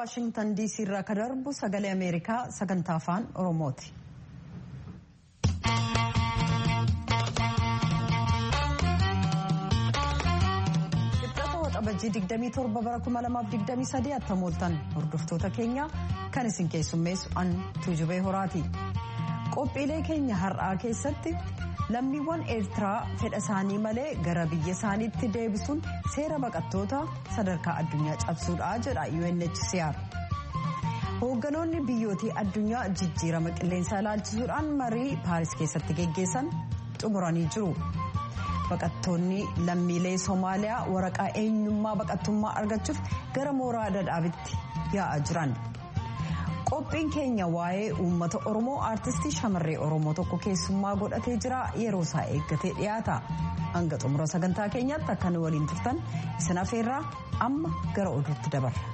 Waashingtan DC irraa kan darbu sagalee Ameerikaa sagantaa afaan Oromooti. Abajjii 27 bara 2023 attamooltan hordoftoota keenya kan isin keessummeessu an Tuujubee Horaati. Qophiilee keenya har'aa keessatti lammiiwwan Eertiraa fedha isaanii malee gara biyya isaaniitti deebisuun seera baqattoota sadarkaa addunyaa cabsuudha jedha UNHCR. Hoogganoonni biyyootii addunyaa jijjiirama qilleensaa ilaalchisuudhaan marii Paaris keessatti geggeessan xumuranii jiru. Baqattoonni lammiilee Somaaliyaa waraqaa eenyummaa baqattummaa argachuuf gara mooraa Dadaabitti yaa'aa jiran. Qophiin keenya waa'ee uummata Oromoo aartistii shamarree Oromoo tokko keessummaa godhatee jira, yeroo isaa eeggatee dhiyaata. Hanga xumura sagantaa keenyaatti akka nu waliin turtan isin afeerraa amma gara oduutti dabarra.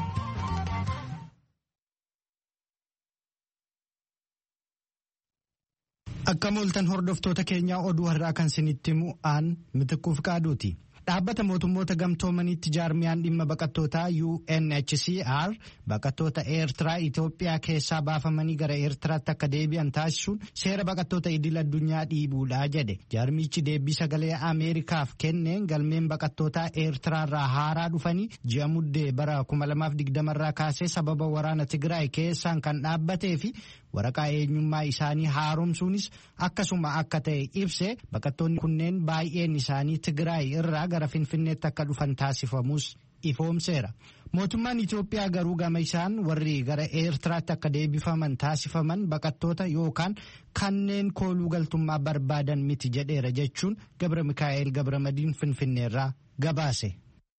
Akka mooltan hordoftoota keenyaa oduu har'aa kan isinitti himu aan Mitiquuf Qaaduuti. Dhaabbata mootummoota gamtoomaniitti jaarmiyaan dhimma baqattootaa UNHCR baqattoota Eertiraa Itoophiyaa keessaa baafamanii gara Eertiraatti akka deebi'an taasisuun seera baqattoota idil addunyaa dhiibuudha jedhe. Jaarmichi deebii sagalee Ameerikaaf kenneen galmeen baqattootaa Eertiraarraa haaraa dhufanii ji'a muddee bara 2020 irraa kaasee sababa waraana Tigraay keessaan kan dhaabbatee fi waraqaa eenyummaa isaanii haaromsuunis akkasuma akka ta'e ibse. Baqattoonni kunneen baay'een isaanii Tigraay irraa gara Finfinneetti akka dhufan taasifamus ifoomseera. Mootummaan Itoophiyaa garuu gama isaan warri gara Eertiraatti akka deebifaman taasifaman baqattoota yookaan kanneen kooluu galtummaa barbaadan miti jedheera jechuun Gabra Mikaa'el Gabramadiin Finfinneerraa gabaase.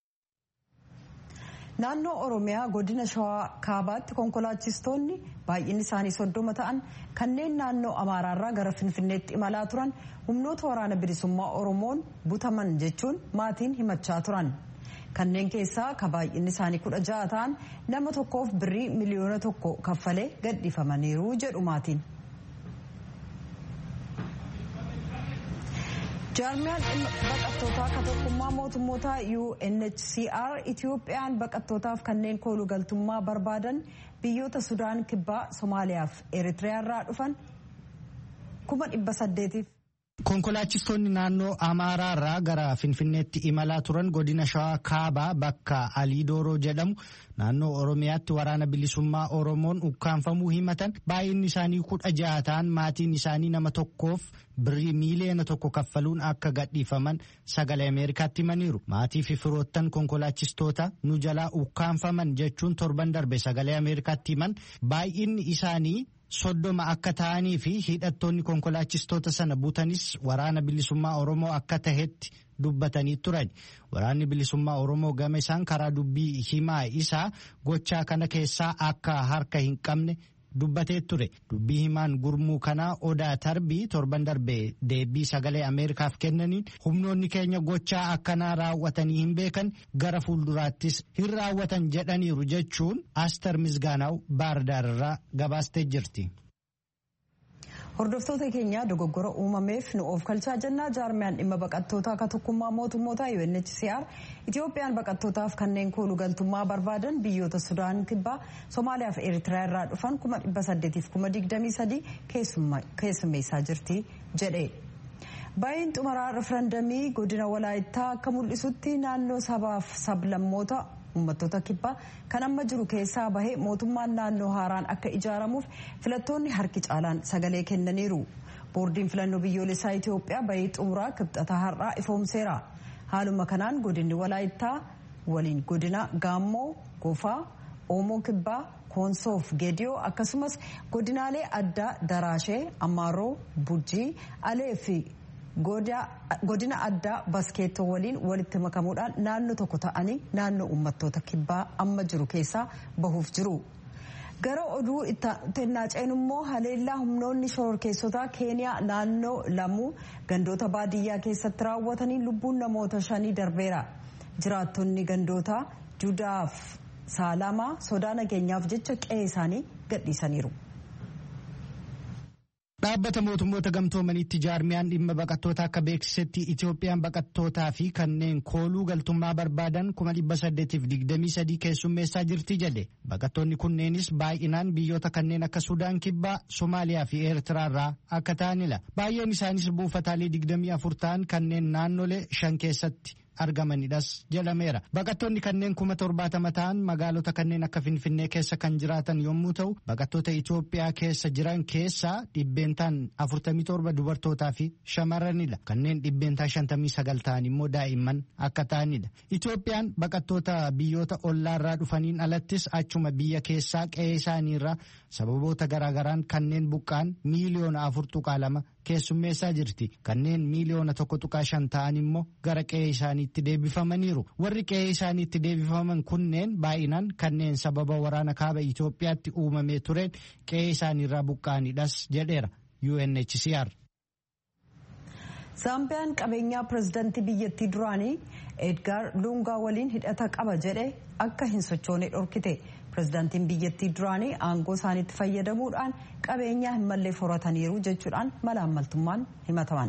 Naannoo Oromiyaa godina Shawaa Kaabaatti konkolaachistoonni baay'inni isaanii 30 ta'an kanneen naannoo Amaaraarraa gara Finfinneetti imalaa turan humnoota waraana bilisummaa Oromoon butaman jechuun maatiin himachaa turan. Kanneen keessaa ka baay'inni isaanii 16 ta'an nama tokkoof birrii miliyoona 1 kaffalee gadhiifamaniiru jedhu maatiin. Jaarmiyaan baqattootaa ka tokkummaa mootummoota UNHCR Itoophiyaan baqattootaaf kanneen kooluu galtummaa barbaadan biyyoota Sudaan Kibbaa, Somaaliyaa fi Eritiriyaarraa dhufan 800,000. Konkolaachistoonni naannoo Amaaraarraa gara Finfinneetti imalaa turan godina Shawaa Kaabaa bakka Aliidooroo jedhamu naannoo Oromiyaatti waraana bilisummaa Oromoon ukkaanfamuu himatan baay'inni isaanii 16 ta'an maatiin isaanii nama tokkoof birrii miliyoona 1 kaffaluun akka gadhiifaman sagalee Ameerikaatti himaniiru. Maatii fi firoottan konkolaachistoota nu jalaa ukkaanfaman jechuun torban darbe sagalee Ameerikaatti himan baay'inni isaanii 30 akka ta'anii fi hidhattoonni konkolaachistoota sana butanis waraana bilisummaa Oromoo akka tahetti dubbatanii turan. Waraanni bilisummaa Oromoo gama isaan karaa dubbii himaa isaa gochaa kana keessaa akka harka hin qabne dubbatee ture. Dubbii himaan gurmuu kanaa Odaa Tarbii torban darbe deebii sagalee Ameerikaaf kennaniin humnoonni keenya gochaa akkanaa raawwatanii hin beekan gara fuulduraattis hin raawwatan jedhaniiru jechuun Aster Misgaanaw Baardaarraa gabaastee jirti. Hordoftoota keenya dogoggora uumameef nu of kalchaa jennaa. Jaarmiyaan dhimma baqattootaa ka tokkummaa mootummoota UNHCR Itoophiyaan baqattootaaf kanneen kooluu galtummaa barbaadan biyyoota Sudaan Kibbaa, Somaaliyaa fi Eritiriyaa irraa dhufan 823 keessummeessaa jirti jedhe. Baay'een xumuraa referendamii godina Walaayittaa akka mul'isutti naannoo sabaaf sablammoota uummattoota kibbaa kan amma jiru keessaa bahee mootummaan naannoo haaraan akka ijaaramuuf filattoonni harki caalaan sagalee kennaniiru. Boordiin filannoo biyyoolessaa Itoophiyaa bahee xumuraa kibxataa har'aa ifoomseera. Haaluma kanaan godinni Walaayittaa waliin godina Gaammoo, Gofaa, Oomoo Kibbaa, Koonsoof Geediyoo akkasumas godinaalee addaa Daraashee, Amaaroo, Burjii, Alee fi godina addaa Baskeettoo waliin walitti makamuudhaan naannoo tokko ta'anii naannoo uummattoota kibbaa amma jiru keessaa bahuuf jiru. Gara oduu itti immoo haleellaa humnoonni shororkeessotaa Keeniyaa naannoo Lamuu gandoota baadiyyaa keessatti raawwatanii lubbuun namoota 5 darbeera. Jiraattonni gandoota Judaaf Saalamaa sodaa nageenyaaf jecha qe'ee isaanii gadhiisaniiru. Dhaabbata mootummoota gamtoomaniitti jaarmiyaan dhimma baqattoota akka beeksisetti Itoophiyaan baqattootaa fi kanneen kooluu galtummaa barbaadan 823 keessummeessaa jirti jedhe. Baqattoonni kunneenis baay'inaan biyyoota kanneen akka Sudaan Kibbaa, Somaaliyaa fi Eertiraarraa akka ta'anidha. Baay'een isaanis buufataalee 24 ta'an kanneen naannolee 5 keessatti argamanidhas jedhameera. Baqattoonni kanneen 70,000 ta'an magaalota kanneen akka Finfinnee keessa kan jiraatan yommuu ta'u, baqattoota Itoophiyaa keessa jiran keessaa dhibbeentaan 47 dubartootaa fi shamarranidha. Kanneen dhibbeentaa 59 ta'an immoo daa'imman akka ta'anidha. Itoophiyaan baqattoota biyyoota ollaarraa dhufaniin alattis achuma biyya keessaa qe'ee isaaniirraa sababoota garaagaraan kanneen buqqaan miiliyoona 4.2 keessummeessaa jirti. Kanneen miiliyoona 1.5 ta'an immoo gara qe'ee isaaniitti deebifamaniiru. Warri qe'ee isaaniitti deebifaman kunneen baay'inaan kanneen sababa waraana kaaba Itoophiyaatti uumamee tureen qe'ee isaaniirraa buqqaanidhas jedheera UNHCR. Zaambiyaan qabeenyaa pirezidaantii biyyattii duraanii Edgar Lungaa waliin hidhata qaba jedhe akka hin sochoone dhorkite. Pirezidaantiin biyyattii duraanii aangoo isaaniitti fayyadamuudhaan qabeenyaa hin mallee horataniiru jechuudhaan malaammaltummaan himataman.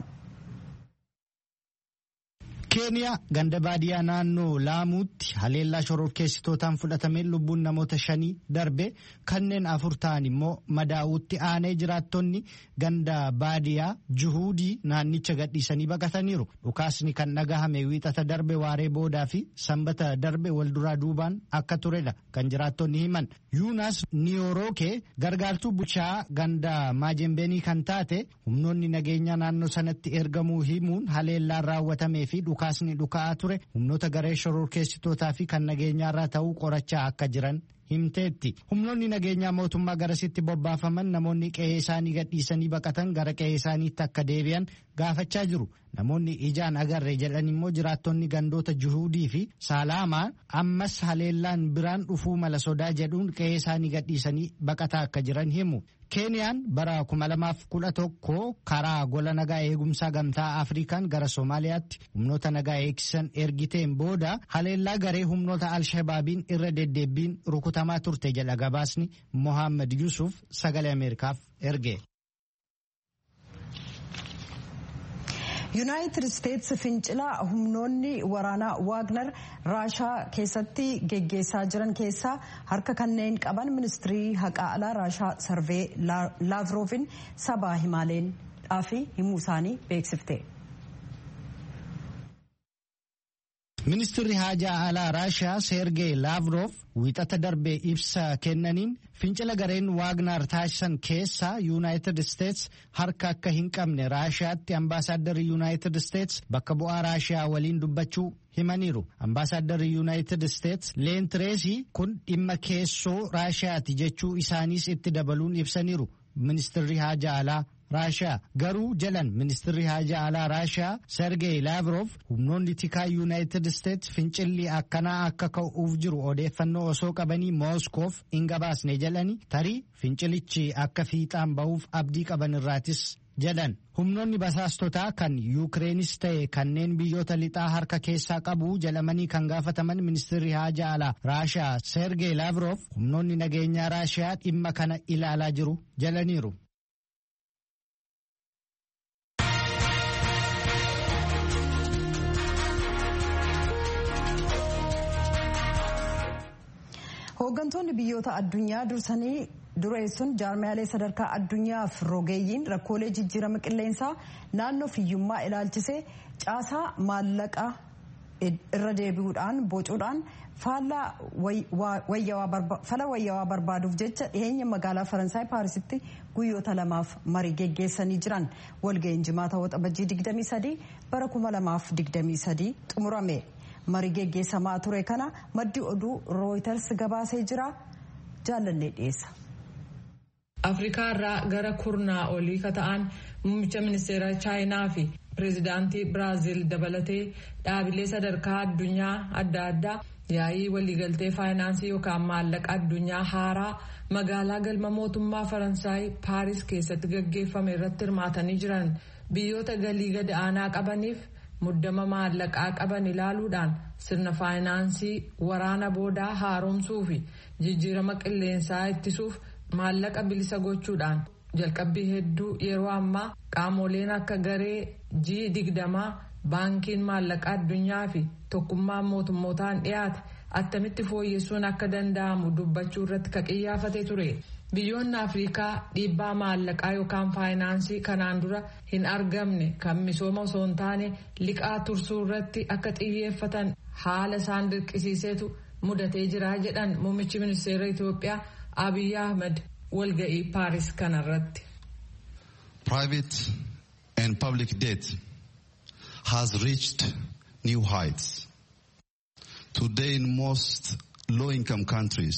Keeniyaa ganda baadiyyaa naannoo Laamuutti haleellaa shororkeessitootaan fudhatameen lubbuun namoota 5 darbe kanneen 4 ta'an immoo madaa'uutti aanee jiraattonni ganda baadiyyaa Juhuudii naannicha gadhiisanii baqataniiru. Dhukaasni kan dhagahame wiixata darbe waaree boodaa fi sanbata darbe walduraa duubaan akka turedha kan jiraattonni himan. Yuunaas Niyorokee gargaartuu bulchaa ganda Maajembenii kan taate humnoonni nageenyaa naannoo sanatti ergamuu himuun haleellaan raawwatamee fi dhukaasni dhuka'aa ture humnoota garee shororkeessitootaa fi kan nageenyaarraa ta'uu qorachaa akka jiran himteetti. Humnoonni nageenyaa mootummaa garasitti bobbaafaman namoonni qe'ee isaanii gadhiisanii baqatan gara qe'ee isaaniitti akka deebi'an gaafachaa jiru. Namoonni ijaan agarre jedhan immoo jiraattonni gandoota Juhuudii fi Salaamaa ammas haleellaan biraan dhufuu mala sodaa jedhuun qe'ee isaanii gadhiisanii baqataa akka jiran himu. Keeniyaan bara 2011 karaa gola nagaa eegumsaa gamtaa Afrikaan gara Somaaliyaatti humnoota nagaa eegsisan ergiteen booda haleellaa garee humnoota Alshabaabiin irra deddeebiin rukutamaa turte jedha gabaasni Mohaammed Yusuf sagalee Ameerikaaf erge. Yuunaayitid Isteetsi fincilaa humnoonni waraanaa Waagner Raashaa keessatti geggeessaa jiran keessaa harka kanneen qaban ministirii haqaa alaa Raashaa Sarvee Laavrooviin sabaa himaaleedhaaf himuu isaanii beeksifte. Ministirri haajaa alaa Raashaa Sergey Laavrov wiixata darbee ibsa kennaniin fincila gareen Waagner taasisan keessaa Yuunaayitid Isteets harka akka hin qabne Raashaatti ambaasaaddarri Yuunaayitid Isteets bakka bu'aa Raashaa waliin dubbachuu himaniiru. Ambaasaaddarri Yuunaayitid Isteets Leen Tireesii kun dhimma keessoo Raashaati jechuu isaaniis itti dabaluun ibsaniiru. Ministirri haajaa alaa Raashaa garuu jalan ministirri haajaa alaa Raashaa Sergey Laavrov humnoonni tikaa Yuunaayitid Isteets fincilli akkanaa akka ka'uuf jiru odeeffannoo osoo qabanii Mooskoof hin gabaasne jedhanii tarii fincilichi akka fiixaan bahuuf abdii qaban irraatis jedhan. Humnoonni basaastotaa kan Yuukireenis ta'e kanneen biyyoota lixaa harka keessaa qabu jedhamanii kan gaafataman ministirri haajaa alaa Raashaa Sergey Laavrov humnoonni nageenyaa Raashaa dhimma kana ilaalaa jiru jedhaniiru. Hooggantoonni biyyoota addunyaa dursanii dureessuun jaarmiyaalee sadarkaa addunyaaf rogeeyyiin rakkoolee jijjiirama qilleensaa naannoo fiyyummaa ilaalchisee caasaa maallaqaa irra deebi'uudhaan bocuudhaan fala wayyaawaa barbaaduuf jecha dhiyeenya magaalaa Faransaay Paarisitti guyyoota 2 marii geggeessanii jiran. Walga'iin jimaata waxabajjii 23 bara 2023 xumurame. Marii geggeessamaa ture kana maddi oduu Reuters gabaasee jira. Jaalannee dhiyeessa. Afrikaa irraa gara kurnaa olii ka ta'an muummicha ministeera Chaayinaa fi pireezidaantii Biraaziil dabalatee dhaabilee sadarkaa addunyaa adda addaa yaa'ii waliigaltee faayinaansii yookaan maallaqa addunyaa haaraa magaalaa galma mootummaa Faransaay Paaris keessatti gaggeeffame irratti hirmaatanii jiran. Biyyoota galii gad aanaa qabaniif muddama maallaqaa qaban ilaaluudhaan sirna faayinaansii waraana boodaa haaromsuu fi jijjiirama qilleensaa ittisuuf maallaqa bilisa gochuudhaan jalqabbii hedduu yeroo ammaa qaamoleen akka garee G20 baankiin maallaqaa addunyaa fi tokkummaan mootummootaan dhiyaate attamitti fooyyessuun akka danda'amu dubbachuu irratti xiyyeeffatee ture. Biyyoonni Afrikaa dhiibbaa maallaqaa yookaan faayinaansii kanaan dura hin argamne kan misooma osoo hin taane liqaa tursuu irratti akka xiyyeeffatan haala isaan dirqisiiseetu mudatee jira jedhan muummichi ministeera Itoophiyaa Abiy Ahmed walga'ii Paaris kanarratti. Private and public debt has reached new heights. Today in most low-income countries,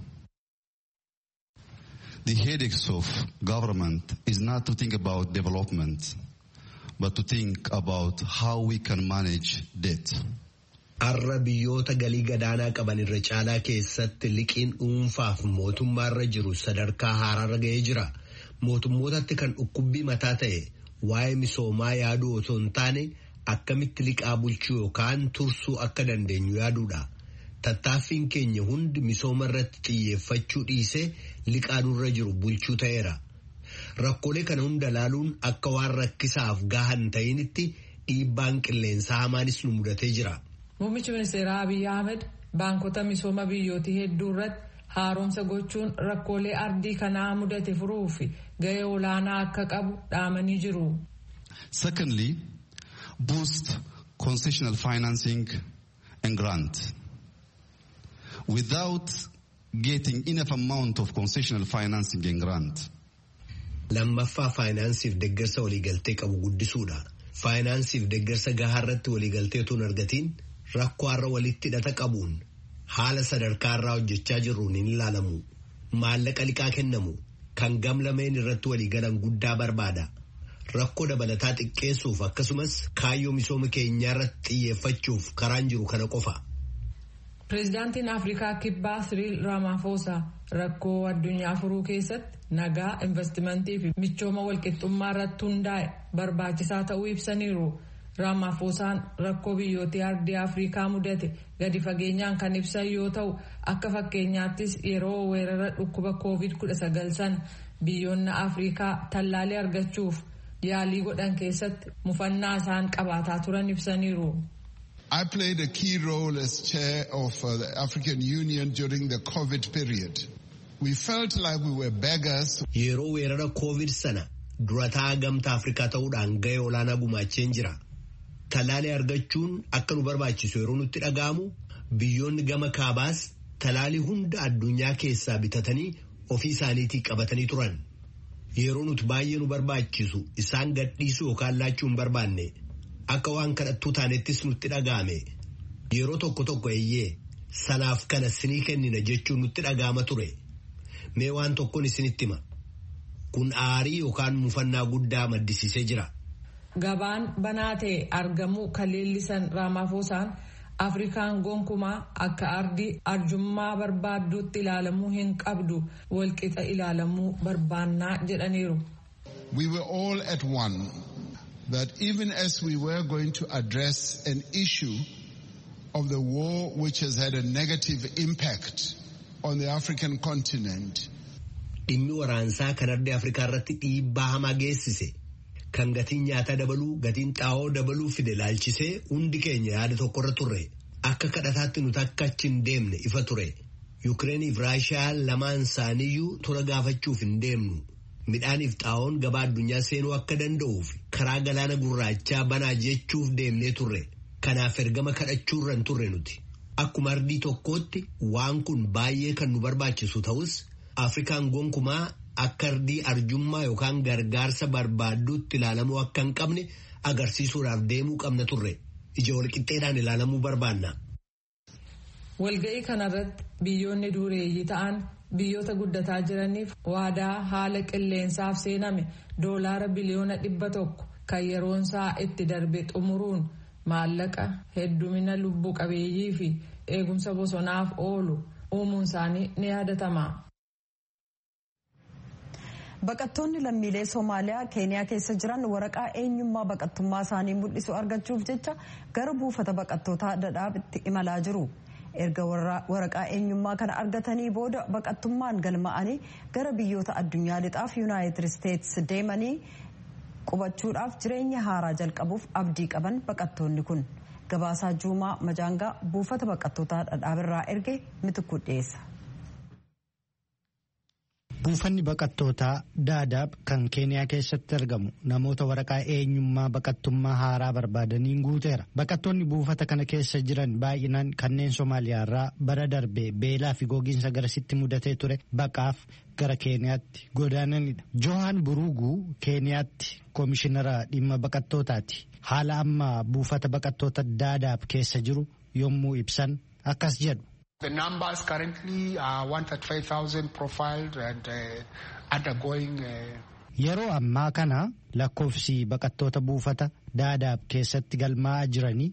the headaches of government is not to think about development, but to think about how we can manage debt. Arra biyyoota galii gadaanaa qaban irra caalaa keessatti liqiin dhuunfaaf mootummaarra jiru sadarkaa haaraarra ga'ee jira. Mootummootatti kan dhukkubbii mataa ta'e waa'ee misoomaa yaaduu otoo hin taane akkamitti liqaa bulchuu yookaan tursuu akka dandeenyu yaaduudha. Tattaaffiin keenya hundi misooma irratti xiyyeeffachuu dhiisee liqaa nurra jiru bulchuu ta'eera. Rakkoolee kana hunda laaluun akka waan rakkisaaf gahan ta'initti dhiibbaan qilleensaa hamaanis nu mudatee jira. Muummichi ministeeraa Abiy Ahmed baankota misooma biyyootii hedduu irratti haaromsa gochuun rakkoolee ardii kanaa mudate furuu fi gahee olaanaa akka qabu dhaamanii jiru. Secondly, boost concessional financing and grant. Without getting enough amount of concessional financing and grant. Lammaffaa faayinaansiif deeggarsa waliigaltee qabu guddisuudha. Faayinaansiif deeggarsa gahaa irratti waliigaltee utuu hin argatiin rakkoo har'a walitti hidhata qabuun haala sadarkaa irraa hojjechaa jirruun hin ilaalamu. Maallaqa liqaa kennamu kan gamlameen irratti waliigalan guddaa barbaada. Rakkoo dabalataa xiqqeessuuf akkasumas kaayyoo misooma keenyaa irratti xiyyeeffachuuf karaan jiru kana qofa. Pireezidaantiin Afrikaa Kibbaa Cyril Ramaphosa rakkoo addunyaa furuu keessatti nagaa, investimentii fi michooma walqixxummaa irratti hundaa'e barbaachisaa ta'uu ibsaniiru. Ramaphosaan rakkoo biyyootii ardii Afrikaa mudate gadi fageenyaan kan ibsan yoo ta'u akka fakkeenyaattis yeroo weerara dhukkuba COVID-19 sana biyyoonni Afrikaa tallaalii argachuuf yaalii godhan keessatti mufannaa isaan qabaataa turan ibsaniiru. I played a key role as chair of the African Union during the COVID period. We felt like we were beggars. Yeroo weerara COVID sana durataa gamtaa Afrikaa ta'uudhaan gahee olaanaa gumaacheen jira. Talaalii argachuun akka nu barbaachisu yeroo nutti dhaga'amu biyyoonni gama kaabaas talaalii hunda addunyaa keessaa bitatanii ofii isaaniitii qabatanii turan. Yeroo nuti baay'ee nu barbaachisu isaan gadhiisuu yookaan laachuu hin barbaanne. Akka waan kadhattuu taanettis nutti dhaga'ame. Yeroo tokko tokko eeyyee sanaaf kana sinii kennina jechuun nutti dhaga'ama ture. Mee waan tokkoon isinitti hima. Kun aarii yookaan mufannaa guddaa maddisiisee jira. Gabaan banaa ta'e argamuu kan leellisan Ramaphosaan Afrikaan gonkumaa akka ardii arjummaa barbaadduutti ilaalamuu hin qabdu walqixa ilaalamuu barbaannaa jedhaniiru. We were all at one. That even as we were going to address an issue of the war which has had a negative impact on the African continent. Dhimmi waraansaa kan ardii Afrikaa irratti dhiibbaa hamaa geessise kan gatiin nyaataa dabaluu, gatiin xaa'oo dabaluu fide laalchisee hundi keenya yaada tokkorra turre. Akka kadhataatti nuti akka achi hin deemne ifa ture. Yukireeniif Raashiyaa lamaan isaaniiyyuu tura gaafachuuf hin deemnu. Midhaaniif xaa'oon gabaa addunyaa seenuu akka danda'uuf karaa galaana gurraachaa banaa jechuuf deemnee turre. Kanaaf ergama kadhachuurra hin turre nuti. Akkuma ardii tokkootti waan kun baay'ee kan nu barbaachisu ta'us Afrikaan gonkumaa akka ardii arjummaa yookaan gargaarsa barbaadduutti ilaalamuu akka hin qabne agarsiisuudhaaf deemuu qabna turre. Ija walqixxeedhaan ilaalamuu barbaanna. Walga'ii kanarratti biyyoonni dureeyyii ta'an biyyoota guddataa jiraniif waadaa haala qilleensaaf seename $100 biliyoona kan yeroonsaa itti darbe xumuruun maallaqa heddumina lubbuu qabeeyyii fi eegumsa bosonaaf oolu uumuun isaanii ni yaadatama. Baqattoonni lammiilee Soomaaliyaa Keeniyaa keessa jiran waraqaa eenyummaa baqattummaa isaanii mul'isu argachuuf jecha gara buufata baqattootaa Dadaabitti imalaa jiru. erga waraqaa eenyummaa kana argatanii booda baqattummaan galmaa'anii gara biyyoota addunyaa lixaaf Yuunaayitid Isteetsi deemanii qubachuudhaaf jireenya haaraa jalqabuuf abdii qaban baqattoonni kun. Gabaasaa Juumaa Majaangaa buufata baqattootaa dhadhaabirraa erge mitikuu dhiyeessa. Buufanni baqattootaa Daadaab kan Keeniyaa keessatti argamu namoota waraqaa eenyummaa baqattummaa haaraa barbaadaniin guuteera. Baqattoonni buufata kana keessa jiran baay'inaan kanneen Somaaliyaarraa bara darbee beelaa fi gogiinsa garasitti mudatee ture baqaaf gara Keeniyaatti godaananidha. Johan Buruguu Keeniyaatti koomishinara dhimma baqattootaati. Haala amma buufata baqattoota Daadaab keessa jiru yommuu ibsan akkas jedhu. The numbers currently are 135,000 profiled and undergoing. Yeroo ammaa kana lakkoofsi baqattoota buufata Daadaab keessatti galmaa'aa jiranii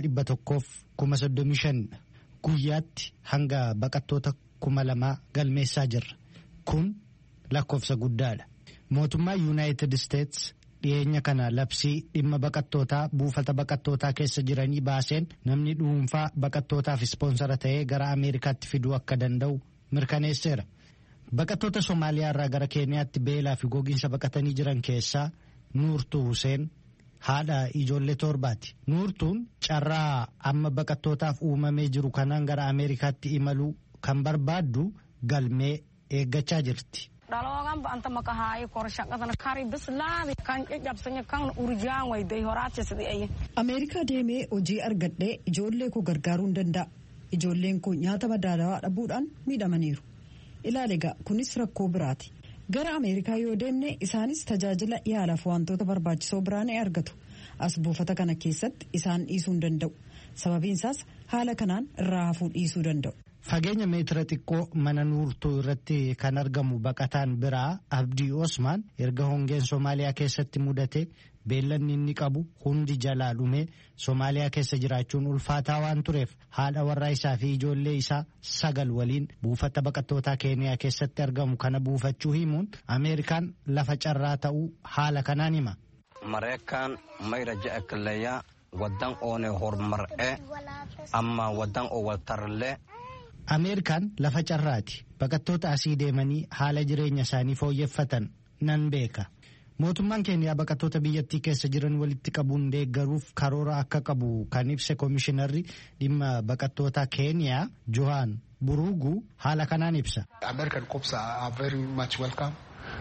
135,000 guyyaatti hanga baqattoota 2,000 galmeessaa jirra. Kun lakkoofsa guddaadha. Mootummaa Yuunaayitid Isteetsi dhiyeenya kana labsii dhimma baqattootaa buufata baqattootaa keessa jiranii baaseen namni dhuunfaa baqattootaaf ispoonsara ta'ee gara Ameerikaatti fiduu akka danda'u mirkaneesseera. Baqattoota Somaaliyaarraa gara Keeniyaatti beelaa fi gogiinsa baqatanii jiran keessaa Nuurtuu Huseen haadha ijoollee torbaati. Nuurtuun carraa amma baqattootaaf uumamee jiru kanaan gara Ameerikaatti imaluu kan barbaaddu galmee eeggachaa jirti. Dalawagan ba'anta makahaay korshaqatan kari bislaami kan jabsanya kan urjaan wayday horaati sidii. Ameerikaa deemee hojii argadhee ijoollee koo gargaaruu hin danda'a. Ijoolleen koo nyaata madaalawaa dhabuudhaan miidhamaniiru. Ilaali egaa kunis rakkoo biraati. Gara Ameerikaa yoo deemne isaanis tajaajila yaalaaf wantoota barbaachisoo biraa ni argatu. As buufata kana keessatti isaan dhiisuu hin danda'u. Sababiin isaas haala kanaan irraa hafuu dhiisuu danda'u. Fageenya meetira xiqqoo mana Nuurtuu irratti kan argamu baqataan biraa Abdii Osmaan erga hongeen Somaaliyaa keessatti mudate beellanni inni qabu hundi jalaa dhumee Somaaliyaa keessa jiraachuun ulfaataa waan tureef haadha warraa isaa fi ijoollee isaa 9 waliin buufata baqattootaa Keeniyaa keessatti argamu kana buufachuu himuun Ameerikaan lafa carraa ta'uu haala kanaan hima. Mareekaan mayra ja'a killeeyyaa waddaan oonee hormar'ee amma waddaan oowwaltarlee. Ameerikaan lafa carraati. Baqattoota asii deemanii haala jireenya isaanii fooyyeffatan nan beeka. Mootummaan Keeniyaa baqattoota biyyattii keessa jiran walitti qabuun deeggaruuf karoora akka qabu kan ibse koomishinarri dhimma baqattoota Keeniyaa Johan Buruguu haala kanaan ibsa. American cops are very much welcome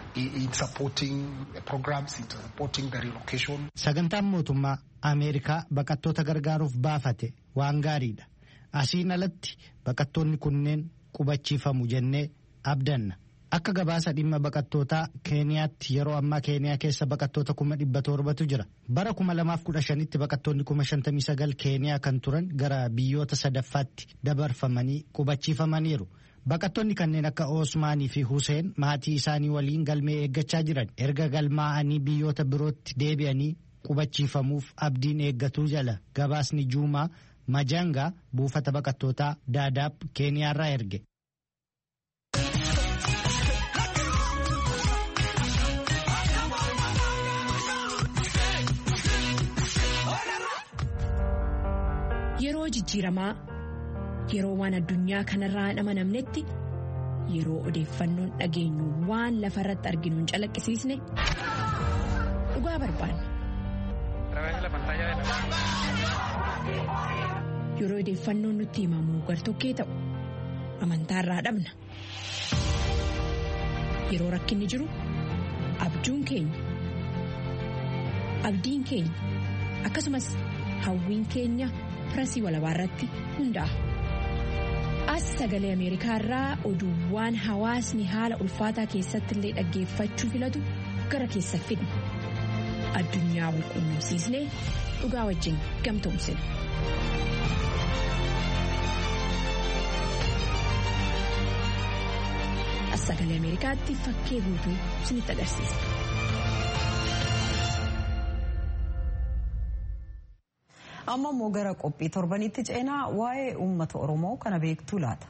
in supporting programs, in supporting the relocation. Sagantaan mootummaa Ameerikaa baqattoota gargaaruuf baafate waan gaariidha. Asiin alatti baqattoonni kunneen qubachiifamu jennee abdanna. Akka gabaasa dhimma baqattootaa Keeniyaatti yeroo ammaa Keeniyaa keessa baqattoota 700,000tu jira. Bara 2015tti baqattoonni 59,000 Keeniyaa kan turan gara biyyoota sadaffaatti dabarfamanii qubachiifamaniiru. Baqattoonni kanneen akka Osmaanii fi Huseen maatii isaanii waliin galmee eeggachaa jiran erga galmaa'anii biyyoota birootti deebi'anii qubachiifamuuf abdiin eeggatuu jala gabaasni Juumaa Majaangaa buufata baqattootaa Daadaab Keeniyaarraa erge. Yeroo jijjiiramaa, yeroo waan addunyaa kanarraa hin amanamnetti, yeroo odeeffannoon dhageenyu waan lafarratti arginu hin calaqqisiisne dhugaa barbaanna. Yeroo odeeffannoon nutti himamu gartokkee ta'u amantaarraa dhabna. Yeroo rakkinni jiru abjuun keenya akkasumas hawwiin keenya pirasii walabaarratti hundaa'a. As sagalee Ameerikaarraa oduuwwan hawaasni haala ulfaataa keessatti illee dhaggeeffachuu filatu gara keessa fidna. Addunyaa wal quunnamsiisnee dhugaa wajjin gamtoomsina. As sagalee Ameerikaatti fakkee guutuu isinitti agarsiisa. Amma immoo gara qophii torbanitti ceenaa waa'ee uummata Oromoo kana beektuu laata.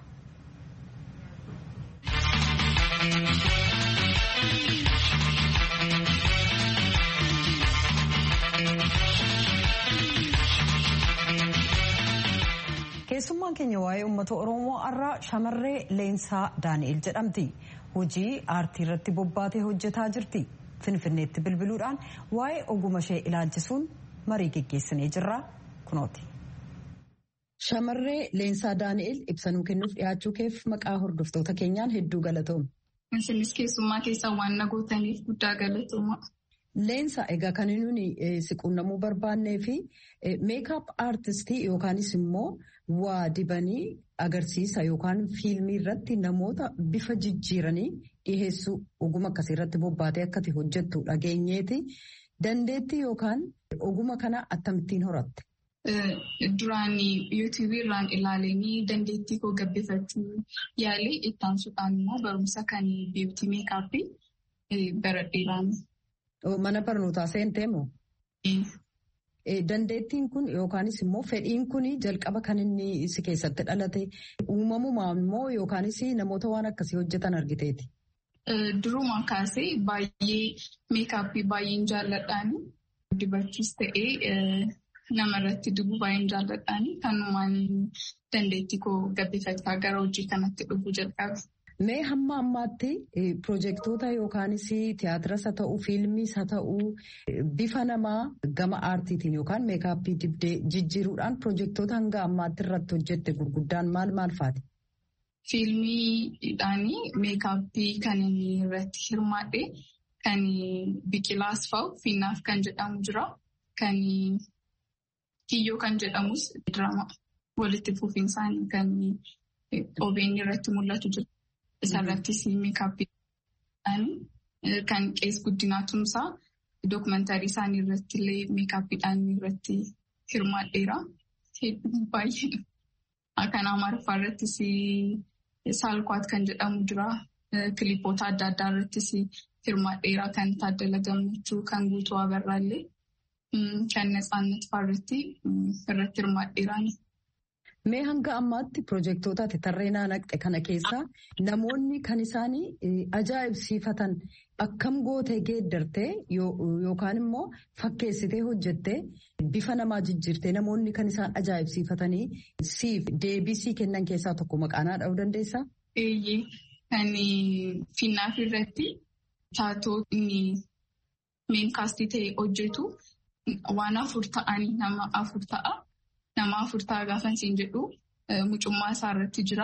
Keessummaan keenya waa'ee uummata Oromoo irraa shamarree Leensaa Daani'el jedhamti. Hojii aartii irratti bobbaatee hojjetaa jirti. Finfinneetti bilbiluudhaan waa'ee oguma ishee ilaalchisuun marii geggeessinee jirra. Kunooti. Shamarree Leensaa Daani'el ibsanuu kennuuf dhiyaachuu keef maqaa hordoftoota keenyaan hedduu galatooma. Isinis keessummaa keessaa waan nagootaniif guddaa galatooma. Leensaa egaa kan nuti siquunnamuu barbaannee fi meekaap aartistii yookaanis immoo waa dibanii agarsiisa yookaan fiilmii irratti namoota bifa jijjiiranii dhiheessuu oguma akkasii irratti bobbaatee akkati hojjettu dhageenyeeti. Dandeettii yookaan oguma kana akkamittiin horatte? Duraan yuutuubii irraan ilaalanii dandeettii koo gabbifachuu yaalee itti aansuudhaan immoo barumsa kan biyyootii meekaappii baradheeraan. Mana barnootaa seentee moo? Dandeettiin kun yookaanis immoo fedhiin kun jalqaba kan inni si keessatti dhalate uumamumaan immoo yookaanis namoota waan akkasii hojjetan argiteeti? Durumaa kaasee baay'ee meekaappii baay'een jaalladhaan dibachuus ta'ee namarratti dibuu baay'een jaalladhaan kanumaan dandeettii koo gabbifachaa gara hojii kanatti dhufuu jalqabe. Mee hamma ammaatti piroojeektoota yookaanis tiyaatiras haa ta'uu fiilmiis haa ta'uu bifa namaa gama aartiitiin yookaan meekaappii dibdee jijjiiruudhaan piroojeektoota hanga ammaatti irratti hojjette gurguddaan maal faati? Fiilmiidhaanii meekaappii kan inni irratti hirmaadhe kan biqilaas fa'u fiinnaaf kan jedhamu jira. Kan kiyyoo kan jedhamus dirama walitti fufiinsaanii kan OBN irratti mul'atu jira. Isarrattis meekaappiidhaan kan qees guddinaa tumsaa dookumentaarii isaanii irratti illee meekaappiidhaan irratti hirmaadheera. Baay'ee kan Amaariffaa irrattis saalkwaat kan jedhamu jira. Kilipoota adda addaa irrattis hirmaadheera. Kan Taaddala Gammachuu, kan Guutuu Abarraallee, kan Natsaannat Faarratti irratti hirmaadheeraani. Mee hanga ammaatti piroojeektoota ati tarreenaa naqxe kana keessaa namoonni kan isaanii ajaa'ibsiifatan akkam gootee geeddartee yookaan immoo fakkeessitee hojjettee bifa namaa jijjiirtee namoonni kan isaan ajaa'ibsiifatanii siif deebisii kennan keessaa tokko maqaanaa dha'uu dandeessaa? Eeyyee kan Finnaaf irratti taatoo inni meenkaastii ta'e hojjetu waan 4 ta'anii nama 4 ta'a. Nama 4 ta'a gaafa siin jedhu mucummaa isaa irratti jira.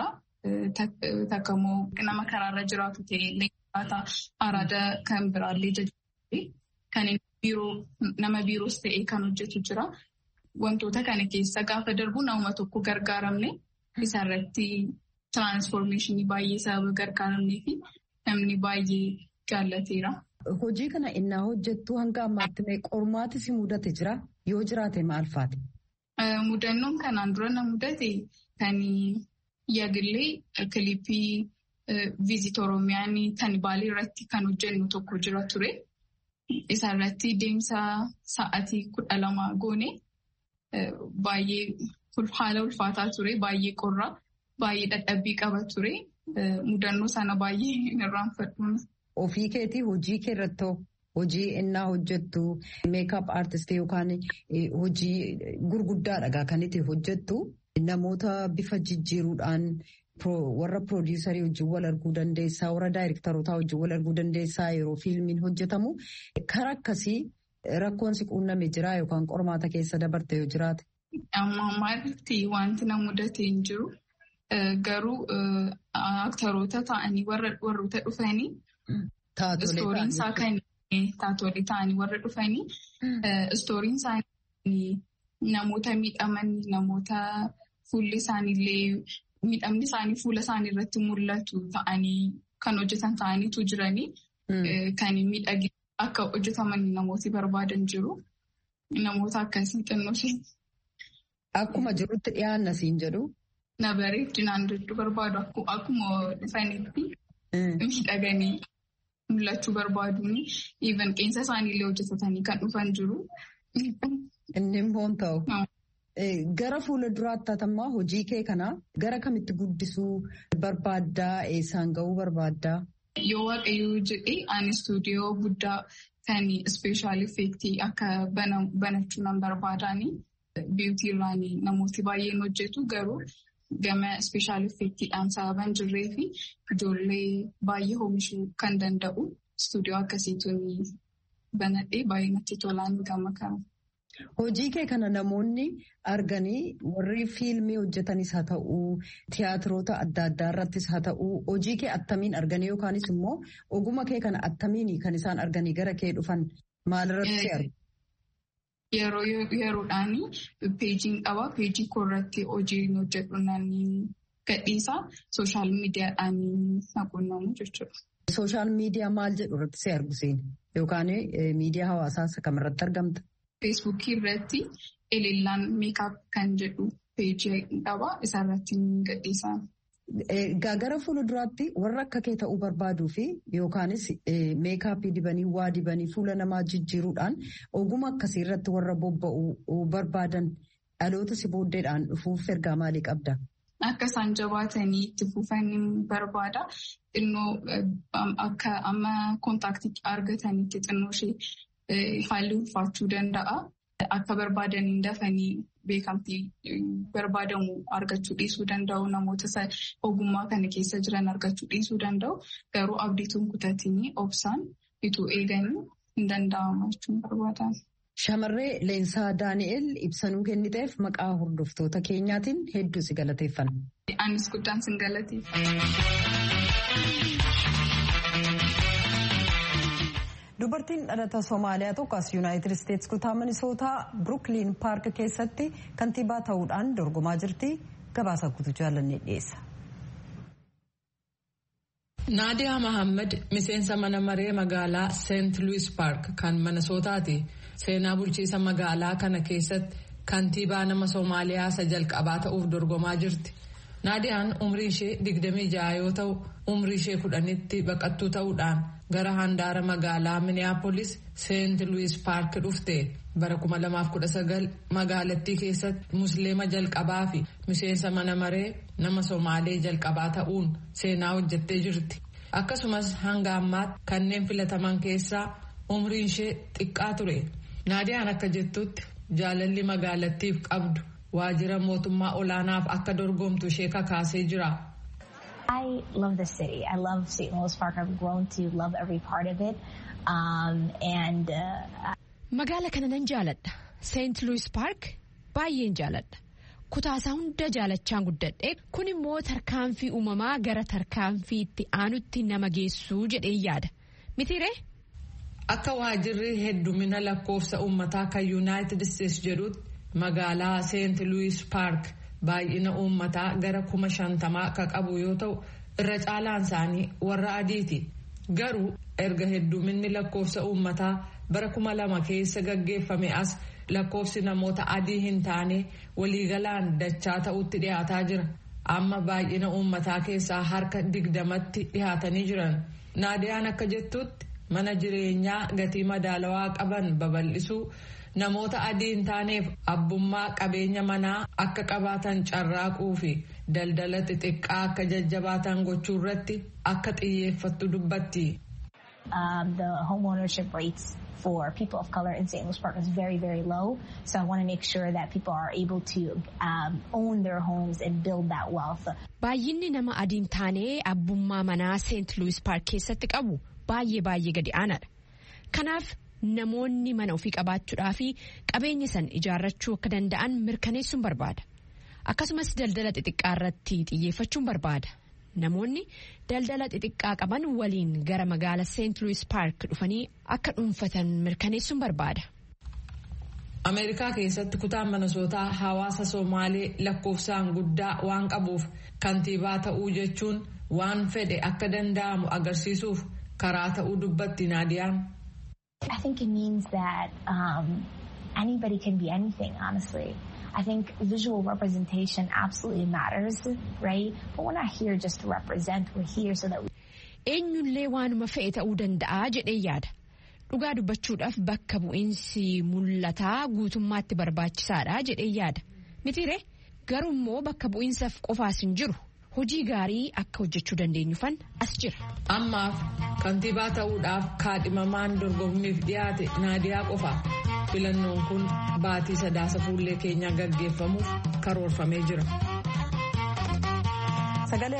Takkamoo nama karaarra jiraatu ta'e araada kan biraallee jajjabe kan nama biiroos ta'e kan hojjetu jira. Wantoota kana keessa gaafa darbu nama tokko gargaaramne isarratti tiraansfoormeeshinii baay'ee sababa gargaaramnee fi namni baay'ee jaallateera. Hojii kana innaa hojjettu hanga ammaatti qormaati si mudate jira? Yoo jiraate maal faati? Mudannoon kanaan dura na mudate kan yaagillee kilipii viizit Oromiyaan kan Baalii irratti kan hojjennu tokko jira ture. Isarratti deemsa sa'aatii 12 goone baay'ee haala ulfaataa ture, baay'ee qorra, baay'ee dadhabbii qaba ture. Mudannoo sana baay'ee irraanfadhuun. Ofii keetii hojii kee irratti hojii innaa hojjettu meekaap aartistii yookaan hojii gurguddaadha kan itti hojjettu namoota bifa jijjiiruudhaan warra piroodiisarii wajjin wal arguu dandeessaa, warra daayireektarootaa wajjin wal arguu dandeessaa yeroo fiilmiin hojjetamu. Karaa akkasii rakkoon si quunname jira yookaan qormaata keessa dabarte yoo jiraate? Amma ammaatti wanti na mudate hin jiru. Garuu aktaroota ta'anii warroota dhufanii istooriin isaa kan taatolee ta'anii warra dhufanii istooriin isaanii namoota miidhaman, namoota fuulli isaaniillee miidhamni isaanii fuula isaanii irratti mul'atu ta'anii kan hojjetan ta'aniitu jiranii kan miidhagina akka hojjetaman namooti barbaadan jiru. Namoota akkasii xinnoo akkuma jirutti dhiyaanna siin jedhu. Na bareedinaan jechuu barbaadu akkuma dhufanitti miidhaganii mul'achuu barbaaduun even qeensa isaaniillee hojjetatanii kan dhufan jiru. Inni immoo ta'u. Gara fuula duraatti hatammaa hojii kee kana gara kamitti guddisuu barbaaddaa? Eessaan ga'uu barbaaddaa? Yoo waaqayyoo jedhee ani istuudiyoo guddaa kan ispeeshaal effeektii akka banachuu nan barbaadaanii. Biyyuutii irraan namooti baay'een hojjetu garuu gama ispeeshaal effeektiidhaan sababan jirree fi ijoollee baay'ee oomishuu kan danda'u istuudiyoo akkasiituun banadhee baay'ee natti tolaan gama kana. Hojii kee kana namoonni arganii warri fiilmii hojjetanis haa ta'uu tiyaatiroota adda addaa irrattis haa ta'uu hojii kee attamiin arganii yookaanis immoo oguma kee kana attamiin kan isaan arganii gara kee dhufan maalirratti argu? Yeroodhaan peejiin qaba. Peejii koorratti hojii hojjedhu naannii gadhiisaa sooshaal miidiyaadhaan quunnamu jechuudha. Sooshaal miidiyaa maal jedhu irratti si argu seeni yookaan miidiyaa hawaasaa kamirratti argamta? Feesbuukii irratti Elellaan meekaap kan jedhu peejii qaba. Isaarratti gadhiisaa. Gara fuulduraatti warra akka kee ta'uu barbaaduu fi yookaanis meekaappii dibanii waa dibanii fuula namaa jijjiiruudhaan oguma akkasii irratti warra bobba'uu barbaadan dhaloota si booddeedhaan dhufuuf ergaa maalii qabda? Akka isaan jabaatanii itti fufan barbaada. Xinnoo akka amma kontaaktii argatanitti xinnoo ishee haalli ulfaachuu danda'a. Akka barbaadaniin dafanii beekamtii barbaadamu argachuu dhiisuu danda'u. Namoota ogummaa kana keessa jiran argachuu dhiisuu danda'u. Garuu abdiituun kutatanii obsaan ituu eeganii hin danda'amu jechuun barbaadan. Shamarree Leensaa Daani'el ibsanuu kenniteef maqaa hordoftoota keenyaatiin hedduu si galateeffanna. Anis guddaan sin galateeffanna. Dubartiin dhalata Somaaliyaa tokko as Yuunaayitid Isteetsi kutaa Minisootaa Brooklyn Paark keessatti kantiibaa ta'uudhaan dorgomaa jirti. Gabaasa guutuu jaallannee dhiyeessa. Naadiyaa Mohaammed miseensa mana maree magaalaa Seent Luwis Paark kan Minisootaati. Seenaa bulchiisa magaalaa kana keessatti kantiibaa nama Somaaliyaa isa jalqabaa ta'uuf dorgomaa jirti. Naadiyaan umrii ishee 26 yoo ta'u umrii ishee 10tti baqattuu ta'uudhaan gara handaara magaalaa Minneapolis Seent Luwis Paark dhufte. Bara 2019 magaalattii keessatti musliima jalqabaa fi miseensa mana maree nama Somaalee jalqabaa ta'uun seenaa hojjettee jirti. Akkasumas hanga ammaatti kanneen filataman keessaa umriin ishee xiqqaa ture. Naadiyaan akka jettutti jaalalli magaalattiif qabdu waajjira mootummaa olaanaaf akka dorgomtu ishee kakaasee jira. I love the city. I love St. Louis Park. I've grown to love every part of it. Magaala kana nan jaaladha. St. Louis Park baay'een jaaladha. Kutaasaa hunda jaalachaan guddadhe. Kun immoo tarkaanfii uumamaa gara tarkaanfii itti aanutti nama geessuu jedhee yaada. Mitiiree? Akka waajjirri heddumina lakkoofsa uummataa kan Yuunaayitid Isteetsi jedhutti magaalaa Seent Luwis Paark baay'ina uummataa gara 50,000 akka qabu yoo ta'u irra caalaan isaanii warra adiiti. Garuu erga hedduminni lakkoofsa uummataa bara 2000 keessa gaggeeffame as lakkoofsi namoota adii hin taane waliigalaan dachaa ta'utti dhiyaataa jira. Amma baay'ina uummataa keessaa harka 20tti dhiyaatanii jiran. Naadiyaan akka jettutti mana jireenyaa gatii madaalawaa qaban babal'isuu namoota adii hin taaneef abbummaa qabeenya manaa akka qabaatan carraaquu fi daldala xixiqqaa akka jajjabaatan gochuu irratti akka xiyyeeffattu dubbatti. The home ownership rates for people of color in St. Louis Park is very, very low. So I want to make sure that people are able to own their homes and build that wealth. Baay'inni nama adii hin taane abbummaa manaa St. Louis Park keessatti qabu baay'ee gadi aanaadha. Kanaaf namoonni mana ofii qabaachuudhaa fi qabeenya san ijaarrachuu akka danda'an mirkaneessuun barbaada. Akkasumas daldala xixiqqaa irratti xiyyeeffachuun barbaada. Namoonni daldala xixiqqaa qaban waliin gara magaalaa Seent Luwis Paark dhufanii akka dhuunfatan mirkaneessuun barbaada. Ameerikaa keessatti kutaan Minisootaa hawaasa Somaalee lakkoofsaan guddaa waan qabuuf kantiibaa ta'uu jechuun waan fedhe akka danda'amu agarsiisuuf karaa ta'uu dubbatti Naadiyaan. I think it means that anybody can be anything, honestly. I think visual representation absolutely matters, right? But we're not here just to represent. We're here so that we... Eenyullee waanuma fe'e ta'uu danda'a jedhee yaada. Dhugaa dubbachuudhaaf bakka bu'iinsi mul'ataa guutummaatti barbaachisaadha jedhee yaada. Mitiiree garuu immoo bakka bu'iinsaaf qofaas hin jiru. Hojii gaarii akka hojjechuu dandeenyufan as jira. Ammaaf kantiibaa ta'uudhaaf kaadhimamaan dorgommiif dhiyaate Naadiyaa qofa. Filannoon kun baatii 3 fuullee keenyaa gaggeeffamuuf karoorfamee jira. sagalee